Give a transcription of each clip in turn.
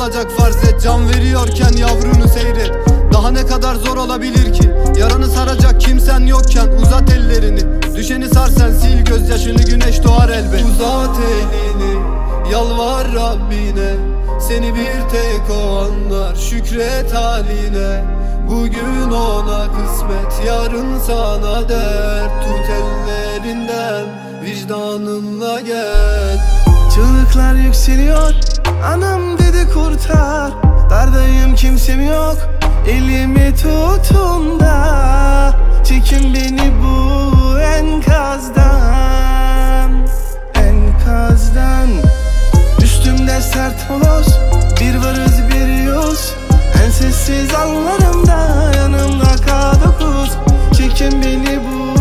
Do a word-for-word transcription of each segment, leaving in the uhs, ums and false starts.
olacak farz et. Can veriyorken yavrunu seyret. Daha ne kadar zor olabilir ki? Yaranı saracak kimsen yokken uzat ellerini. Düşeni sar sen, sil gözyaşını, güneş doğar elbet. Uzat elini, yalvar Rabbine. Seni bir tek o anlar, şükret haline. Bugün ona kısmet, yarın sana dert. Tut ellerinden, vicdanınla gel. Çığlıklar yükseliyor, anam dedi kurtar. Dardayım, kimsem yok, elimi tutun da çekin beni bu enkazdan, enkazdan. Üstümde sert moloz, bir varız bir yoz. En sessiz anlarımda yanımda K dokuz. Çekin beni bu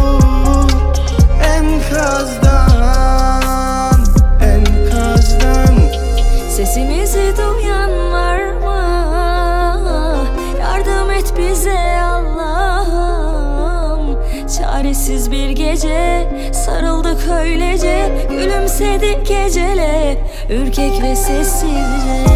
enkazdan, enkazdan. Sesimizi duyan var mı? Yardım et bize Allah'ım. Çaresiz bir gece sarıldık öylece. Gülümsedik gecele, ürkek ve sessizce.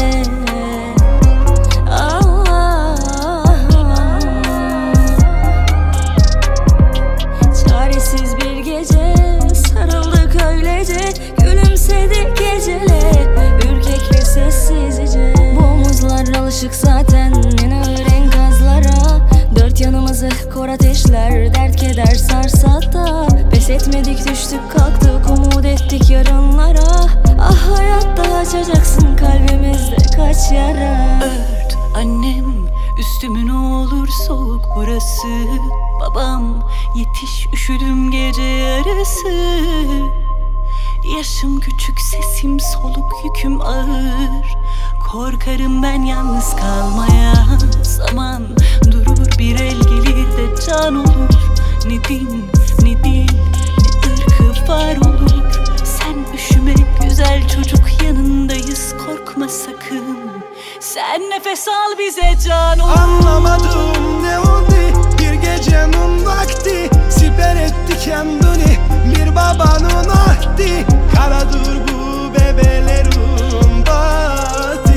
Çaresiz bir gece sarıldık öylece. Gülümsedik gecele, ürkek ve sessizce. Bu omuzlar alışık zaten en ağır enkazlara. Dört yanımızı kor ateşler, dert keder sarsa da pes etmedik, düştük kalktık, umut ettik yarınlara. Ah hayatta açacaksın kalbimizde kaç yara. Ört annem üstümü, ne olur soğuk burası. Babam yetiş, üşüdüm gece yarısı. Yaşım küçük, sesim soluk, yüküm ağır. Korkarım ben yalnız kalmaya. Zaman durur, bir el gelir de can olur. Ne din, ne dil, ne ırkı var olur. Sen üşüme güzel çocuk, yanındayız, korkma sakın. Sen nefes al, bize can olur. Anlamadım ne oldu bir gecenin vakti. Siper etti kendini bir babanın ahdi. Karadır bu bebelerim batı.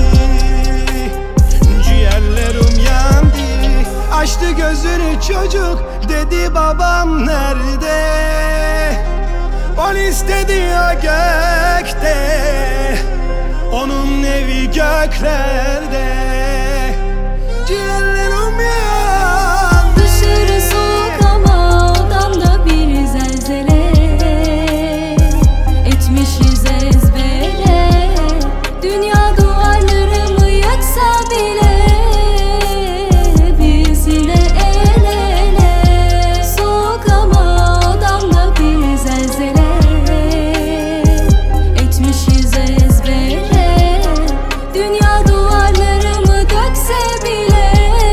Ciğerlerim yandı. Açtı gözünü çocuk, dedi babam nerede? On istedi o gökte, onun evi göklerde. Ciğerlerim yandı. Dışarı soğuk ama odamda bir zelzele. Etmişiz ezbere. Dünya duvarlarımı yıksa bile biz yine el ele. Soğuk ama odamda bir zelzele. Etmişiz ezbere. Dünya duvarlarımı dökse bile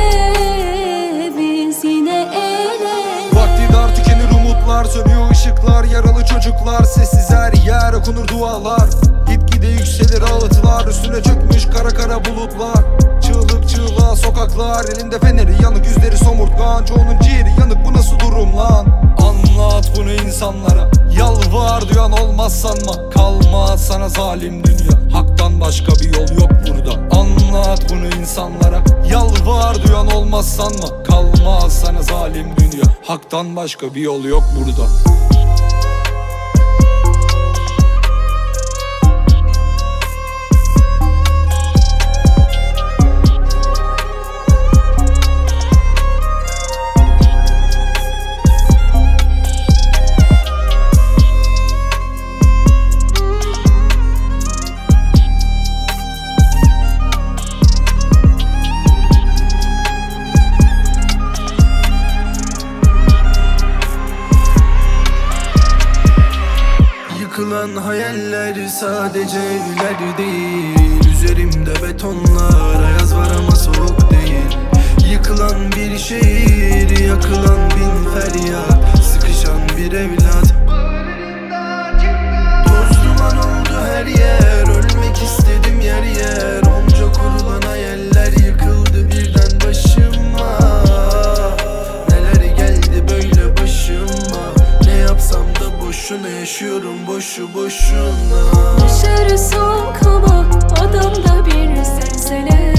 biz yine el ele. Vakti dar, tükenir umutlar, sönüyor ışıklar. Yaralı çocuklar, sessiz her yer, okunur dualar. Gitgide yükselir ağıtlar, üstüne çökmüş kara kara bulutlar. Çığlık çığlığa sokaklar, elinde feneri yanık, yüzleri somurtkan. Çoğunun ciğeri yanık, bu nasıl durum lan? Anlat bunu insanlara, yalvar duyan olmaz sanma. Kalmaz sana zalim dünya, haktan başka bir yol yok burada. Anlat bunu insanlara, yalvar duyan olmaz sanma. Kalmaz sana zalim dünya, haktan başka bir yol yok burada. Yıkılan hayaller sadece evler değil. Üzerimde betonlar, ayaz var ama soğuk değil. Yıkılan bir şehir, yakılan bin feryat. Sıkışan bir evlat, toz duman oldu her yer. Ölmek istedim yer yer. Onca kurulan hayaller yıkıldı birden başıma. Neler geldi böyle başıma. Ne yapsam da boşuna yaşıyorum, boşu boşuna. Dışarı soğuk ama odamda bir zelzele.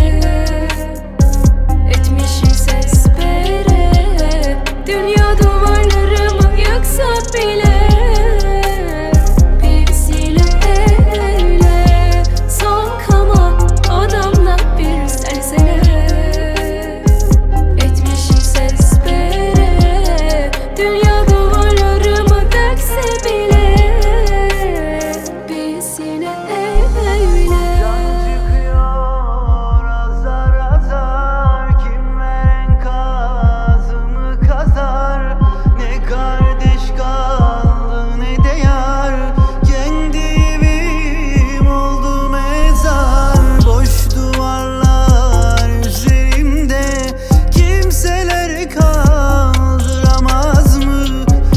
Etmişiz ezbere, dünya duvarlarımı yıksa bile. Biz yine öyle soğuk ama odamda bir zelzele. Etmişiz ezbere, dünya duvarlarımı dökse bile. Biz yine öyle. Çıkıyor azar azar, kimler enkazımı kazar. Ne kardeş kaldı ne de yar, kendi evim oldu mezar. Boş duvarlar üzerimde, kimseler kaldıramaz mı?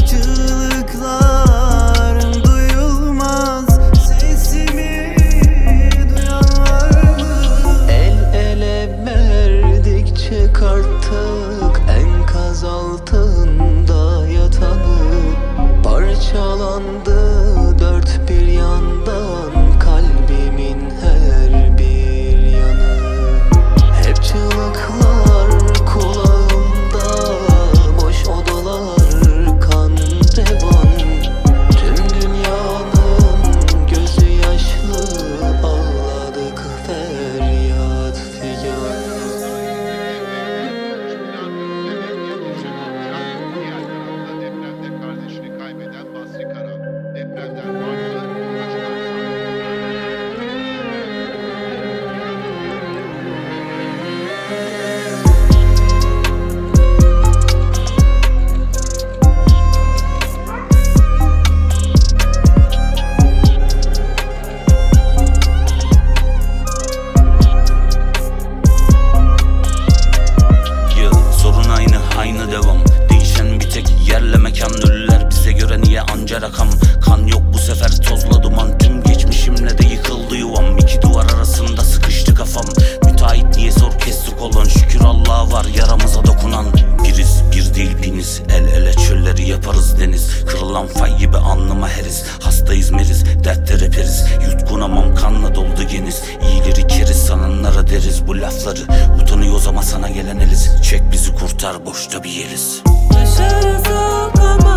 Çığlıklarım duyulmaz, sesimi duyan var mı? El ele verdikçe karttık enkaz altında yatanı. Parçalandı dört bir yandan kalbimin her bir yanı. Hep çığlıklar kulağımda, boş odalar kan revan. Tüm dünyanın gözü yaşlı, ağladık feryat figan. Diğer tarafta depremde kardeşini kaybeden Basri Karan. Depremden farklı Yıl sorun aynı aynı devam. Değişen bir tek yerle mekan. Ölüler bize göre niye anca rakam. Kan yok bu sefer tozla duman. Tüm geçmişimle de yıkıldı yuvam. İki duvar arasında sıkıştı kafam. Müteahhit niye zor kestik olan. Şükür Allah'a var yaramıza dokunan. Biriz bir değil biniz, el ele çölleri yaparız deniz. Kırılan fay gibi alnıma heriz. Hastayız meriz, dertte reperiz. Yutkunamam kanla doldu geniz. İyileri keriz, sananlara deriz bu lafları. Utanıyoruz ama sana gelen eliz. Çek bizi kurtar, boşta bir yeriz. Yaşarız ama